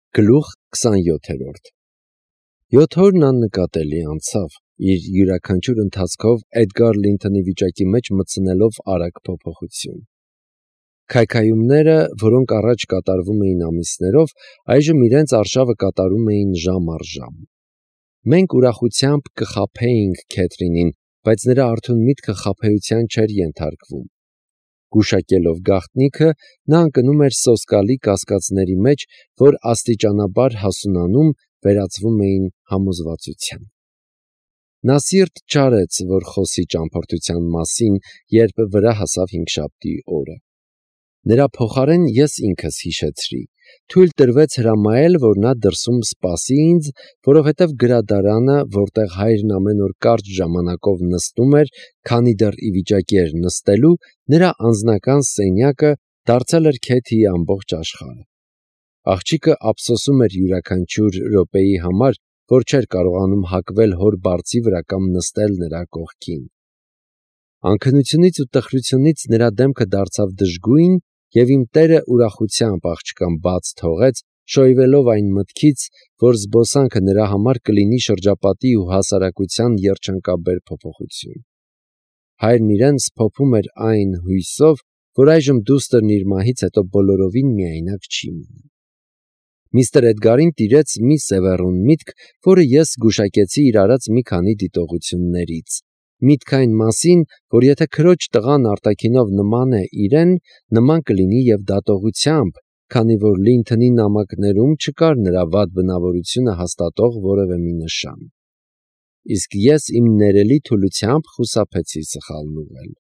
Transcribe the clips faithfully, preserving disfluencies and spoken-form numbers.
Գլուխ քսանյոթերորդ Յոթ օրն աննկատելի անցավ, իր յուրաքանչյուր ընթացքով Էդգար Լինթոնի վիճակի մեջ մտցնելով արագ փոփոխություն։ Քայքայումները, որոնք առաջ կատարվում էին ամիսներով, այժմ իրենց արշավը կատարում էին ժամ առ ժամ։ Մենք ուրախությամբ կխաբեինք Քեթրինին, բայց նրա արթուն միտքը խաբեության չէր ենթարկվում։ Գուշակելով գաղտնիքը, նա ընկնում էր սոսկալի կասկածների մեջ, որ աստիճանաբար հասունանում, վերածվում էին համոզվածության։ Նա սիրտ չարեց, որ խոսի ճամփորդության մասին, երբ վրա հասավ հինգշաբթի օրը։ Նրա փոխարեն ես ինքս հիշեցրի, թույլ տրվեց հրամայել, որ նա դրսում սպասի ինձ, որովհետև գրադարանը, որտեղ հայրն ամեն օր կարճ ժամանակով նստում էր, քանի դեռ ի վիճակի էր նստելու, նրա անձնական սենյակը դարձել էր Քեթիի ամբողջ աշխարհը։ Աղջիկը ափսոսում էր յուրաքանչյուր րոպեի համար, որ չէր կարողանում հակվել հոր բարձի վրա կամ նստել նրա կողքին։ Անքնությունից ու տխրությունից նրա դեմքը դարձավ դժգույն, և իմ տերը ուրախությամբ աղջկան բաց թողեց, շոյվելով այն մտքից, որ զբոսանքը նրա համար կլինի շրջապատի ու հասարակության երջանկաբեր փոփոխություն։ Հայրն իրեն սփոփում էր այն հույսով, որ այժմ դուստրն իր մահից հետո բոլորովին միայնակ չի մնա։ Միստր Էդգարին տիրեց մի սևեռուն միտք, որը ես գուշակեցի իր արած մի քանի դիտողություններից։ Միտք այն մասին, որ եթե քրոջ տղան արտաքինով նման է իրեն, նման կլինի և դատողությամբ, քանի որ Լինթոնի նամակներում չկար նրա վատ բնավորությունը հաստատող որևէ մի նշան։ Իսկ ես իմ ներելի թուլությամբ խուսափեցի սխալն ուղղել։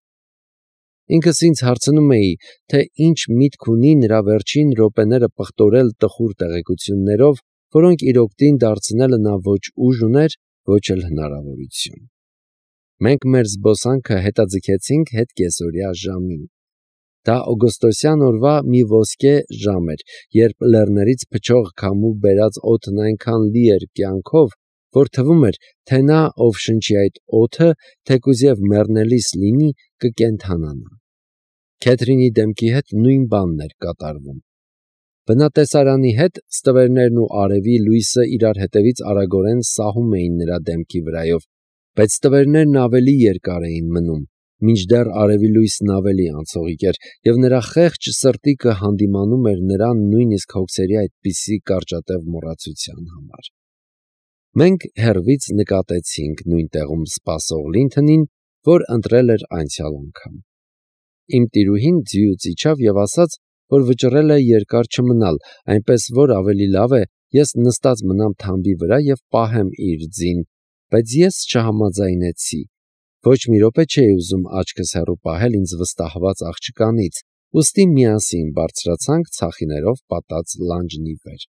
Ինքս ինձ հարցնում էի, թե ինչ միտք ունի նրա վերջին րոպեները պղտորել տխուր տեղեկություններով, որոնք իր օգտին դարձնելը նա ոչ ուժ ուներ, ոչ էլ հնարավորություն։ Մենք մեր զբոսանքը հետաձգեցինք հետկեսօրյա ժամին։ Դա օգոստոսյան օրվա մի ոսկե ժամ էր, երբ լեռներից փչող քամու բերած օդն այնքան լի էր կյանքով, որ թվում էր, թե նա, ով շնչի այդ օդը, թեկուզև մեռնելիս լինի, կկենդանանա։ Քեթրինի դեմքի հետ նույն բանն էր կատարվում։ Բնատեսարանի հետ ստվերներն ու արևի լույսը իրար հետևից արագորեն սահում էին նրա դեմքի վրայով, բայց ստվերներն ավելի երկար էին մնում, մինչդեռ արևի լույսն ավելի անցողիկ էր, և նրա խեղճ սրտիկը հանդիմանում էր նրան նույնիսկ հոգսերի այդպիսի կարճատև մոռացության համար։ Մենք հեռվից նկատեցինք նույն տեղում սպասող Լինթոնին, որ ընտրել էր անցյալ անգամ։ Իմ տիրուհին ձիուց իջավ և ասաց, որ վճռել է երկար չմնալ, այնպես որ ավելի լավ է ես նստած մնամ թամբի վրա և պահեմ իր ձին, բայց ես չհամաձայնեցի։ Ոչ մի րոպե չէի ուզում աչքս հեռու պահել ինձ վստահված աղջկանից, ուստի միասին բարձրացանք ցախիներով պատած լանջն ի վեր։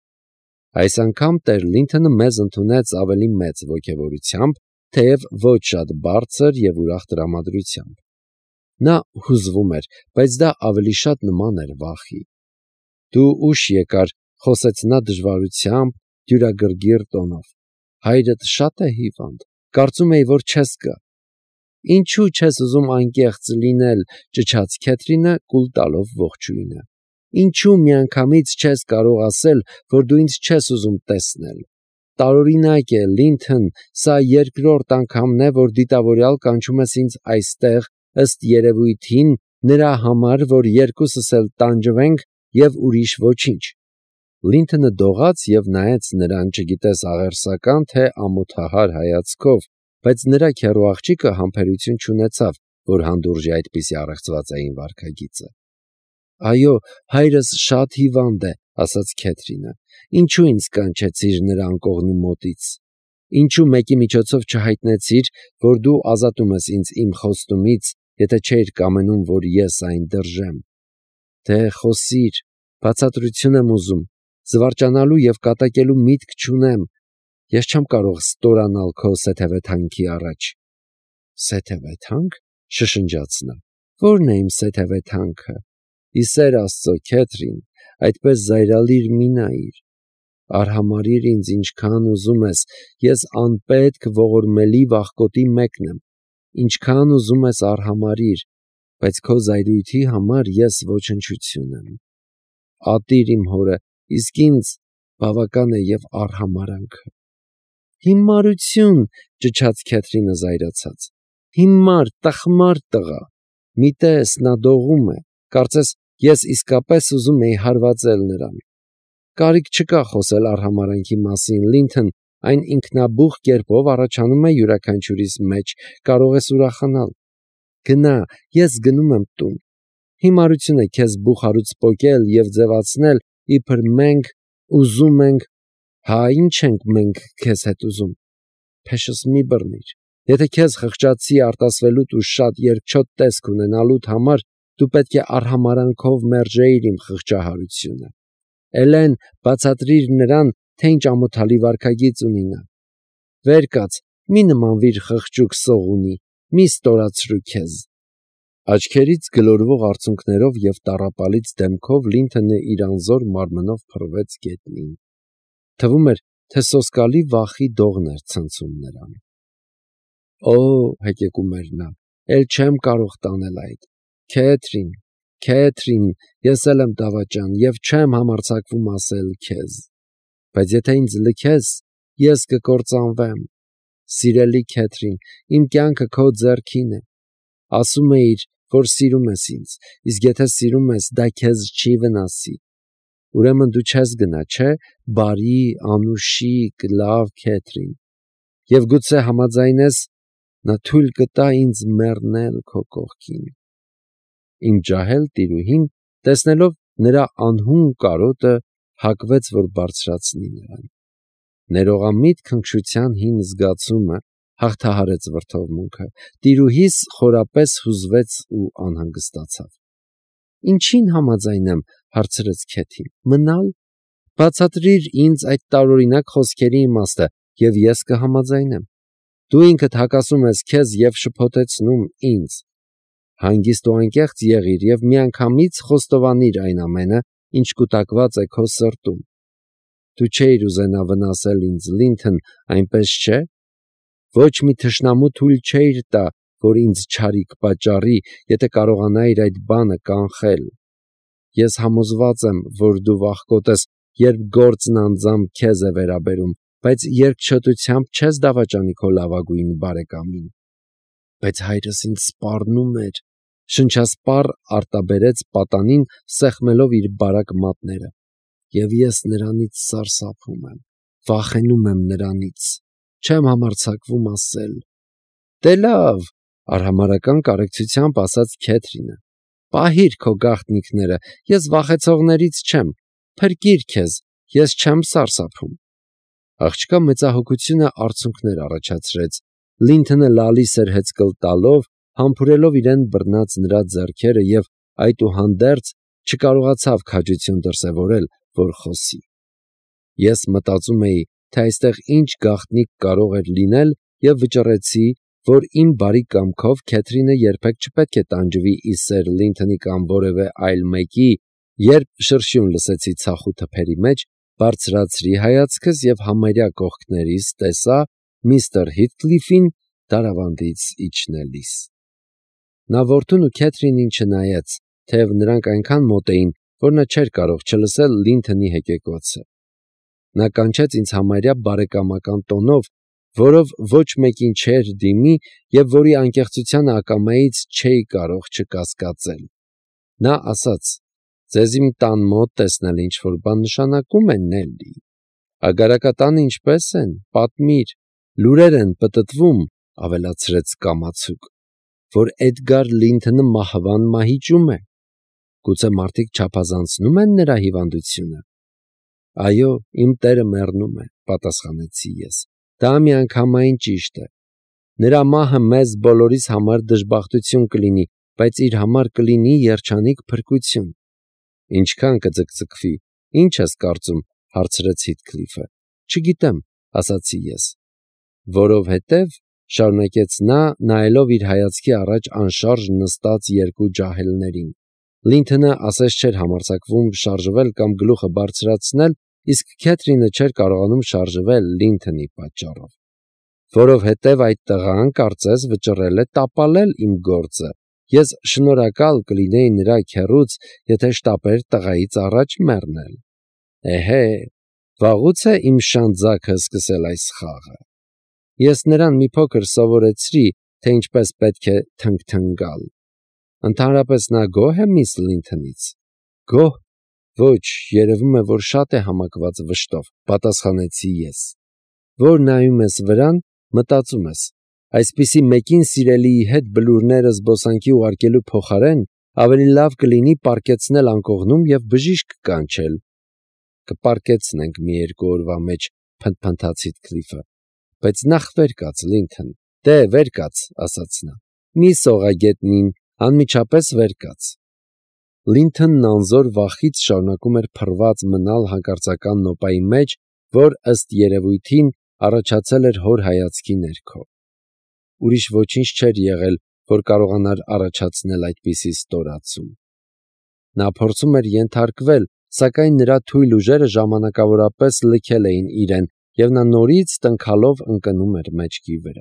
Այս անգամ տեր Լինթոնը մեզ ընդունեց ավելի մեծ ոգևորությամբ, թեև ոչ շատ բարձր և ուրախ տրամադրությամբ։ Նա հուզվում էր, բայց դա ավելի շատ նման էր վախի։ Դու ուշ եկար, խոսեց նա դժվարությամբ, դյուրագրգիռ տոնով։ Հայրդ շատ է հիվանդ, կարծում էի, որ չես գա։ Ինչու չես ուզում անկեղծ լինել, ճչաց Քեթրինը, կուլ տալով ողջույնը։ Ինչու միանգամից չես կարող ասել, որ դու ինձ չես ուզում տեսնել։ Տարօրինակ է, Լինթոն, սա երկրորդ անգամն է, որ դիտավորյալ կանչում ես ինձ այստեղ, ըստ երևույթին, նրա համար, որ երկուսս էլ տանջվենք և ուրիշ ոչինչ։ Լինթոնը դողաց և նայեց նրան, չգիտես աղերսական, թե ամոթահար հայացքով, բայց նրա քեռու աղջիկը համբերություն չունեցավ, որ հանդուրժի այդպիսի առեղծվածային վարքագիծը։ Այո, հայրս շատ հիվանդ է, ասաց Քեթրինը։ Ինչու ինձ կանչեցիր նրա անկողնու մոտից։ Ինչու մեկի միջոցով չհայտնեցիր, որ դու ազատում ես ինձ իմ խոստումից, եթե չէիր կամենում, որ ես այն դրժեմ։ Դե խոսիր, բացատրություն եմ ուզում, զվարճանալու և կատակելու միտք չունեմ, ես չեմ կարող ստորանալ քո սեթևեթանքի առաջ։ Սեթևեթանք, շշնջաց նա, ո՞րն է իմ սեթևեթանքը։ Ի սեր Աստծո, Քեթրին, այդպես զայրալիր մի նայիր։ Արհամարհիր ինձ ինչքան ուզում ես, ես անպետք ողորմելի վախկոտի մեկն եմ, ինչքան ուզում ես արհամարհիր, բայց քո զայրույթի համար ես ոչնչություն եմ։ Ատիր իմ հորը, իսկ ինձ բավական է եւ արհամարանքը։ Հիմարություն, ճչաց Քեթրինը զայրացած։ Հիմար, տխմար տղա։ Մի տես, նա դողում է, կարծես ես իսկապես ուզում էի հարվածել նրան։ Կարիք չկա խոսել արհամարանքի մասին, Լինթոն այն ինքնաբուխ կերպով առաջանում է յուրաքանչյուրիս մեջ, կարող ես ուրախանալ։ Գնա, ես գնում եմ տուն։ Հիմարություն է քեզ բուխարուց պոկել եւ ձևացնել, իբր մենք ուզում ենք, հա, ինչ ենք մենք քեզ հետ ուզում։ Փեշս մի բռնիր։ Եթե քեզ խղճացի արտասվելուդ ու շատ երկչոտ տեսք ունենալուդ համար դու պետք է արհամարանքով մերժեիր իմ խղճահարությունը։ Էլեն, բացատրիր նրան, թե ինչ ամոթալի վարքագիծ ունի նա։ Վեր կաց, մի նմանվիր խղճուկ սողունի, մի ստորացրու քեզ։ Աչքերից գլորվող արցունքներով եւ տառապալից դեմքով Լինթոնը իր անզոր մարմնով փռվեց գետնին։ Թվում էր, թե սոսկալի վախի դողն էր ցնցում նրան։ Օ, հեկեկում էր նա, էլ չեմ կարող տանել այդ։ Քեթրին, Քեթրին, ես էլ եմ դավաճան եւ չեմ համարձակվում ասել քեզ։ Բայց եթե ինձ լքես, ես կկործանվեմ։ Սիրելի Քեթրին, իմ կյանքը քո ձեռքին է։ Ասում էիր, որ սիրում ես ինձ, իսկ եթե սիրում ես, դա քեզ չի վնասի։ Ուրեմն դու չես գնա, չէ՞, բարի, անուշիկ, լավ Քեթրին։ Եվ գուցե համաձայնես, նա թույլ կտա ինձ մեռնել քո կողքին։ Իմ ջահել տիրուհին, տեսնելով նրա անհուն կարոտը, հակվեց, որ բարձրացնի նրան։ Ներողամիտ քնքշության հին զգացումը հաղթահարեց վրդովմունքը։ Տիրուհիս խորապես հուզվեց ու անհանգստացավ։ Ինչին համաձայնեմ, հարցրեց Քեթին։ Մնալ։ Բացատրիր ինձ այդ տարօրինակ խոսքերի իմաստը, եւ ես կհամաձայնեմ։ Դու ինքդ հակասում ես քեզ եւ շփոթեցնում ինձ։ Հանգիստ ու անկեղծ եղիր եւ միանգամից խոստովանիր այն ամենը, ինչ կուտակված է քո սրտում։ Դու չէիր ուզենա վնասել ինձ, Լինթոն, այնպես չէ։ Ոչ մի թշնամու թույլ չէիր տա, որ ինձ չարիք պատճառի, եթե կարողանայիր այդ բանը կանխել։ Ես համոզված եմ, որ դու վախկոտ ես, երբ գործն անձամբ քեզ է վերաբերում, բայց երկչոտությամբ չես դավաճանի քո լավագույն բարեկամին։ Բայց հայրս ինձ սպառնում էր, շնչասպառ արտաբերեց պատանին, սեղմելով իր բարակ մատները։ Եվ ես նրանից սարսափում եմ, վախենում եմ նրանից, չեմ համարձակվում ասել։ Դե լավ, արհամարական կարեկցությամբ ասաց Քեթրինը։ Պահիր քո գաղտնիքները, ես վախեցողներից չեմ, փրկիր քեզ, ես չեմ սարսափում։ Աղջկա մեծահոգությունը արցունքներ առաջացրեց։ Լինթոնը լալիս էր հեծկլ տալով, համբուրելով իրեն բռնած նրա ձեռքերը եւ այդուհանդերձ չկարողացավ քաջություն դրսևորել, որ խոսի։ Ես մտածում էի, թե այստեղ ինչ գաղտնիք կարող էր լինել եւ վճռեցի, որ իմ բարի կամքով Քեթրինը երբեք չպետք է տանջվի ի սեր Լինթոնի կամ որևէ այլ մեկի, երբ շրշյուն լսեցի ցախու թփերի մեջ, բարձրացրի հայացքս եւ համարյա կողքներիս տեսա միստր Հիթկլիֆին դարավանդից իջնելիս։ Նա որդուն ու Քեթրինին չնայեց, թեև նրանք այնքան մոտ էին, որ նա չէր կարող չլսել Լինթոնի հեկեկոցը։ Նա կանչեց ինձ համարյա բարեկամական տոնով, որով ոչ մեկին չէր դիմի եւ որի անկեղծությանը ակամայից չէի կարող չկասկածել։ Նա ասաց. «Ձեզ իմ տան մոտ տեսնել ինչ-որ բան նշանակում է, Նելլի։ Ագարակատանը ինչպես են, պատմիր, լուրեր են պտտվում», ավելացրեց կամացուկ, «որ Էդգար Լինթոնը մահվան մահիճում է։ Գուցե մարդիկ չափազանցնում են նրա հիվանդությունը»։ Այո, իմ տերը մեռնում է, պատասխանեցի ես։ Դա միանգամայն ճիշտ է։ Նրա մահը մեզ բոլորիս համար դժբախտություն կլինի, բայց իր համար կլինի երջանիկ փրկություն։ Ինչքան կձգձգվի, ինչ ես կարծում, հարցրեց Հիթկլիֆը։ Չգիտեմ, ասացի ես։ Որովհետև, շարունակեց նա, նայելով իր հայացքի առաջ անշարժ նստած երկու ջահելներին, Լինթոնը ասես չէր համարձակվում շարժվել կամ գլուխը բարձրացնել, իսկ Քեթրինը չէր կարողանում շարժվել Լինթոնի պատճառով։ Որովհետև այդ տղան կարծես վճռել է տապալել իմ գործը, ես շնորհակալ կլինեի նրա քեռուց, եթե շտապեր տղայից առաջ մեռնել։ Էհե, Վաղուց է իմ շանձակը սկսել այս խաղը։ Ես նրան մի փոքր սովորեցրի, թե ինչպես պետք է թնգթնգալ։ Ընդհանրապես նա գոհ է միս Լինթոնից։ Գոհ։ Ոչ, երևում է, որ շատ է համակված վշտով, պատասխանեցի ես։ Որ նայում ես վրան, մտածում ես, այսպիսի մեկին սիրելիի հետ բլուրները զբոսանքի ուղարկելու փոխարեն ավելի լավ կլինի պառկեցնել անկողնում և բժիշկ կանչել։ Կպառկեցնենք մի երկու օրվա մեջ, փնթփնթաց Հիթքլիֆը, բայց նախ վեր կաց, Լինթոն։ Դե, վեր կաց, ասաց նա։ Մի սողա գետնին, անմիջապես վեր կաց։ Լինթոնն անզոր վախից շարունակում էր փռված մնալ հանկարծական նոպայի մեջ, որ ըստ երևույթին առաջացել էր հոր հայացքի ներքո։ Ուրիշ ոչինչ չէր եղել, որ կարողանար առաջացնել այդպիսի ստորացում։ Նա փորձում էր ենթարկվել, սակայն նրա թույլ ուժերը ժամանակավորապես լքել էին իրեն, և նա նորից տնքալով ընկնում էր մեջքի վրա։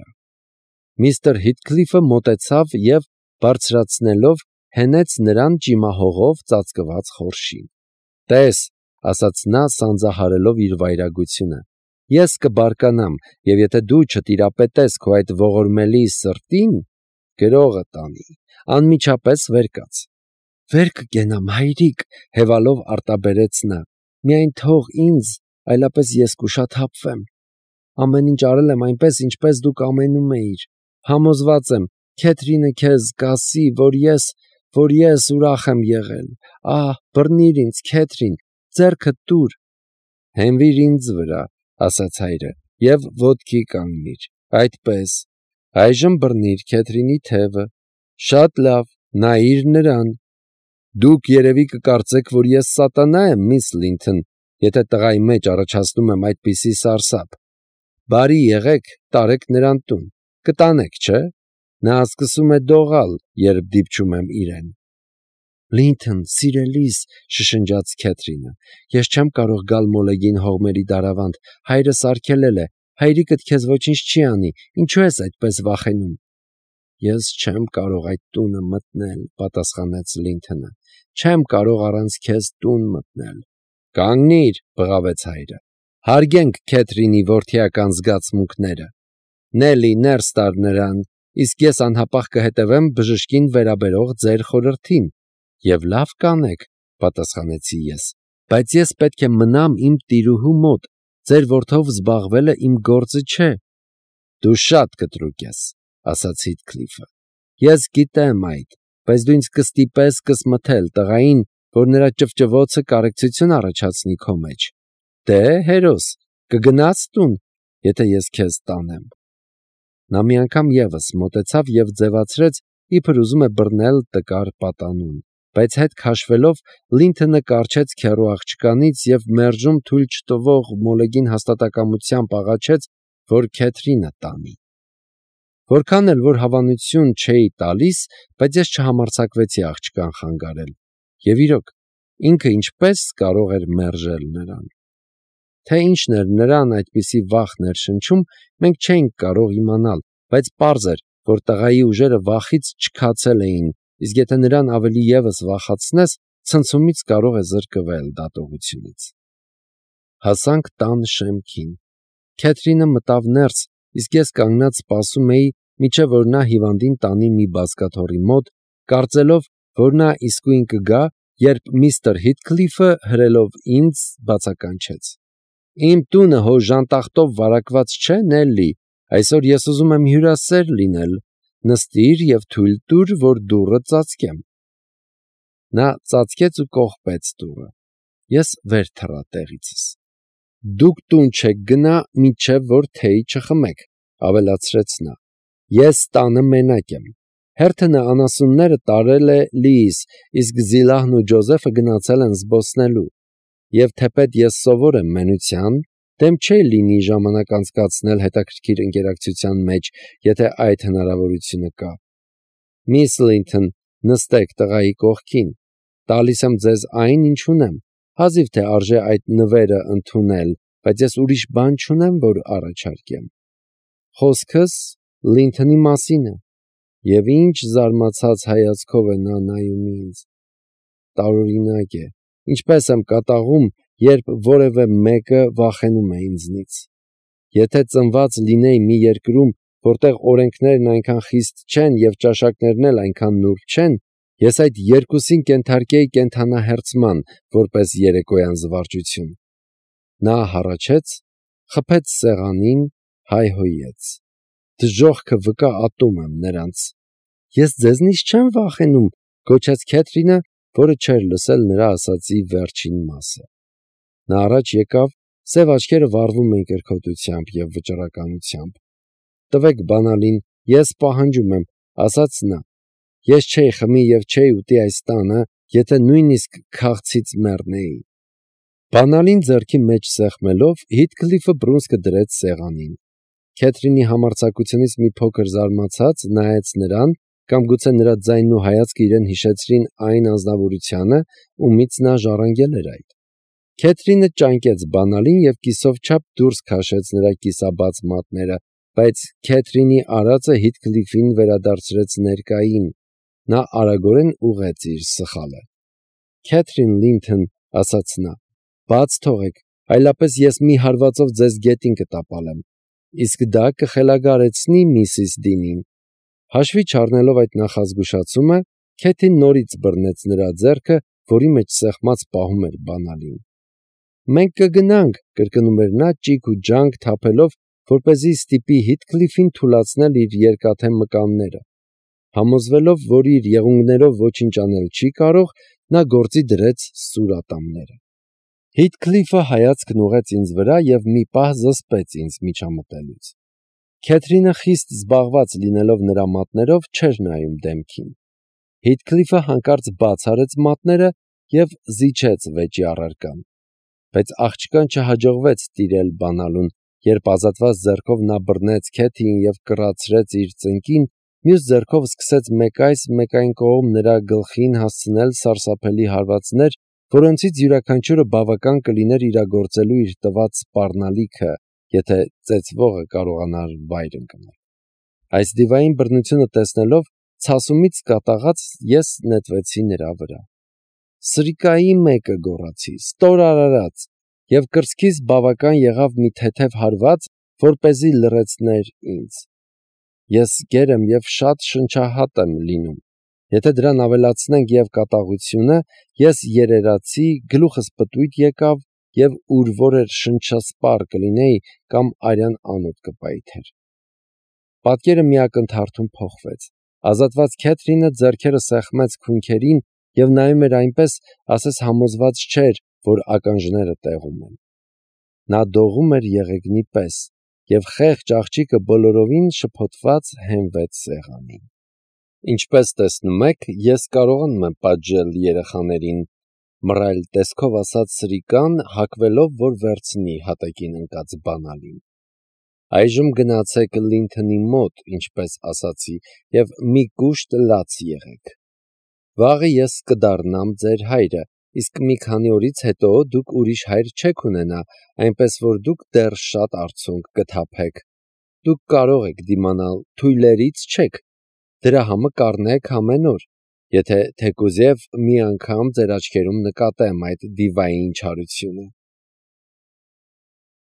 Միստր Հիթքլիֆը մոտեցավ և, բարձրացնելով, հենեց նրան ճիմահողով ծածկված խորշին։ «Տես», ասաց նա, սանձահարելով իր վայրագությունը, «ես կբարկանամ, և եթե դու չտիրապետես քո այդ ողորմելի սրտին, գրողը տանի, անմիջապես վեր կաց»։ «Վեր կկենամ, հայրիկ», հևալով արտաբերեց նա, «միայն թող ինձ, այլապես ես կուշաթափվեմ։ Ամեն ինչ արել եմ այնպես, ինչպես դու կամենում էիր։ Համոզված եմ, Քեթրինը քեզ կասի, որ ես, որ ես ուրախ եմ եղել։ Ահ, բռնիր ինձ, Քեթրին, ձեռքդ տուր»։ «Հենվիր ինձ վրա», ասաց հայրը, «և ոտքի կանգնիր, այդպես։ Այժմ բռնիր Քեթրինի թևը։ Շատ լավ, նայիր նրան։ Դուք երևի կկարծեք, որ ես սատանա եմ, միս Լինթոն, եթե տղայի մեջ առաջացնում եմ այդպիսի սարսափ։ Բարի եղեք, տարեք նրան տուն, կտանեք, չէ՞։ Նա սկսում է դողալ, երբ դիպչում եմ իրեն»։ «Լինթոն, սիրելիս», շշնջաց Քեթրինը, «ես չեմ կարող գալ Մոլեգին հողմերի դարավանդ, հայրս արգելել է, հայրիկդ քեզ ոչինչ չի անի, ինչու ես այդպես վախենում»։ «Ես չեմ կարող այդ տունը մտնել», պատասխանեց Լինթոնը, «չեմ կարող առանց քեզ տուն մտնել»։ «Կանգնիր», բղավեց հայրը, «հարգենք Քեթրինի որդիական զգացմունքները։ Նելի, ներս տար նրան, իսկ ես անհապաղ կհետևեմ բժշկին վերաբերող ձեր խորհրդին։ Եվ լավ կանեք, պատասխանեցի ես, բայց ես պետք է մնամ իմ տիրուհու մոտ, ձեր որդով զբաղվելը իմ գործը չէ։ Դու շատ կտրուկ ես, ասաց Հիթքլիֆը։ Ես գիտեմ այդ, բայց դու ինձ կստիպես կսմթել տղային, որ նրա ճվճվոցը կարեկցություն առաջացնի քո մեջ։ Դե, հերոս, կգնաս տուն, եթե ես քեզ տանեմ։ Նա մի անգամ ևս մոտեցավ և ձևացրեց, իբր ուզում է բռնել տկար պատանուն, բայց հետ քաշվելով Լինթոնը կառչեց քեռու աղջկանից և մերժում թույլ չտվող Մոլեգին հաստատակամությամբ աղաչեց, որ Քեթրինը տանի։ Որքան էլ որ հավանություն չէի տալիս, բայց ես չհամարձակվեցի աղջկան խանգարել, և իրոք, ինքը ինչպես կարող էր մերժել նրան։ Թե ինչն էր նրան այդպիսի վախ ներշնչում, մենք չէինք կարող իմանալ, բայց պարզ էր, որ տղայի ուժերը վախից չքացել էին, իսկ եթե նրան ավելի ևս վախացնես, ցնցումից կարող է զրկվել դատողությունից։ Հասանք տան շեմքին։ Քեթրինը մտավ ներս, իսկ ես կանգնած սպասում էի, մինչև որ նա հիվանդին տանի մի բազկաթոռի մոտ, կարծելով, որ նա իսկույն կգա, երբ միստր Հիթքլիֆը հրելով ինձ բացականչեց. «Իմ տունը հո ժանտախտով վարակված չէ, Նելլի, այսօր ես ուզում եմ հյուրասեր լինել, նստիր և թույլ տուր, որ դուռը ծածկեմ»։ Նա ծածկեց ու կողպեց դուռը։ Ես վեր թռա տեղիցս։ «Դուք տուն չեք գնա, մինչև որ թեյ չխմեք», ավելացրեց նա։ «Ես տանը մենակ եմ։ Հերթը անասունները տարել է Լիիս, իսկ Զիլահն ու Ջոզեֆը գնացել են զբոսնելու։ Եվ թեպետ ես սովոր եմ մենության, դեմ չէի լինի ժամանակ անցկացնել հետաքրքիր ընկերակցության մեջ, եթե այդ հնարավորությունը կա։ Միս Լինթոն, նստեք տղայի կողքին, տալիս եմ ձեզ այն, ինչ ունեմ, հազիվ թե արժե այդ նվերը ընդունել, բայց ես ուրիշ բան չունեմ, որ առաջարկեմ։ Խոսքս Լինթոնի մասին է, և ինչ զարմացած հայացքով է նա նայում ինձ։ Տարօրինակ է, ինչպես եմ կատաղում, երբ որևէ մեկը վախենում է ինձնից։ Եթե ծնված լինեի մի երկրում, որտեղ օրենքներն այնքան խիստ չեն և ճաշակներն էլ այնքան նուրբ չեն, ես այդ երկուսին կենթարկեի կենդանահերձման, որպես երեկոյան զվարճություն։ Նա հառաչեց, խփեց սեղանին, հայհոյեց. «Դժոխքը վկա ատում եմ նրանց»։ «Ես ձեզնից չեմ վախենում», գոչեց Քեթրինը, որը չէր լսել նրա ասածի վերջին մասը։ Նա առաջ եկավ, սև աչքերը վառվում էին կրքոտությամբ և վճռականությամբ։ «Տվեք բանալին, ես պահանջում եմ», ասաց նա։ «Ես չէի խմի և չէի ուտի այս տանը, եթե նույնիսկ քաղցից մեռնեի»։ Բանալին ձեռքի մեջ սեղմելով, Հիթքլիֆը բռունցքը դրեց սեղանին։ Քեթրինի համարձակությունից մի փոքր զարմացած նայեց նրան, կամ գուցե նրա ձայնն ու հայացքը իրեն հիշեցրին այն անձնավորությանը, ումից նա ժառանգել էր այդ։ Քեթրինը ճանկեց բանալին և կիսով չափ դուրս քաշեց նրա կիսաբաց մատները, բայց Քեթրինի արածը Հիթքլիֆին վերադարձրեց ներկային։ Նա արագորեն ուղղեց իր սխալը։ «Քեթրին Լինթոն», ասաց նա, «բաց թողեք, այլապես ես մի հարվածով ձեզ գետին կտապալեմ, իսկ դա կխելագարեցնի միսիս Դինին»։ Հաշվի չառնելով այդ նախազգուշացումը, Քեթին նորից բռնեց նրա ձեռքը, որի մեջ սեղմած պահում էր բանալին։ «Մենք կգնանք», կրկնում էր նա ճիգ ու ջանք թափելով, որպեսզի ստիպի Հիթքլիֆին թուլացնել իր երկաթե մկանները։ Համոզվելով, որ իր եղունգներով ոչինչ անել չի կարող, նա գործի դրեց սուր ատամները։ Հիթքլիֆը հայացքն ուղղեց ինձ վրա և մի պահ զսպեց ինձ միջամտելուց։ Քեթրինը խիստ զբաղված լինելով նրա մատներով, չէր նայում դեմքին։ Հիթքլիֆը հանկարծ բաց արեց մատները և զիջեց վեճի առարկան։ Բայց աղջկան չհաջողվեց տիրել բանալուն, երբ ազատված ձեռքով նա բռնեց Քեթիին և կռացրեց իր ծնկին, մյուս ձեռքով սկսեց մեկ այս, մեկ այն կողմ նրա գլխին հասցնել սարսափելի հարվածներ, որոնցից յուրաքանչյուրը բավական կլիներ իրագործելու իր տված սպառնալիքը, եթե ծեծվողը կարողանար վայր ընկնել։ Այս դիվային բռնությունը տեսնելով, ցասումից կատաղած ես նետվեցի նրա վրա։ «Սրիկայի մեկը», գոռացի, «ստոր արարած», և կրծքիս բավական եղավ մի թեթև հարված, որպեսզի լռեցներ ինձ։ Ես գեր եմ և շատ շնչահատ եմ լինում։ Եթե դրան ավելացնենք և կատաղությունը, ես երերացի, գլուխս պտույտ եկավ և ուր որ էր շնչասպառ կլինեի կամ արյան անոթ կպայթեր։ Պատկերը մի ակնթարթում փոխվեց։ Ազատված Քեթրինը ձեռքերը սեղմեց քունքերին և նայում էր այնպես, ասես համոզված չէր, որ ականջները տեղում են։ Նա դողում էր եղեգնի պես, և խեղճ աղջիկը բոլորովին շփոթված հենվեց սեղանին։ «Ինչպես տեսնում եք, ես կարողանում եմ պատժել երեխաներին», մռայլ տեսքով ասաց Սրիկան, հակվելով, որ վերցնի հատակին ընկած բանալին։ «Այժմ գնացեք Լինթոնի մոտ, ինչպես ասացի, և մի կուշտ լաց եղեք։ Վաղը ես կդառնամ ձեր հայրը, իսկ մի քանի օրից հետո դուք ուրիշ հայր չեք ունենա, այնպես որ դուք դեռ շատ արցունք կթափեք։ Դուք կարող եք դիմանալ, թույլերից չեք։ Դրա համը կառնեք ամեն օր, եթե թեկուզև մի անգամ ձեր աչքերում նկատեմ այդ դիվային չարությունը»։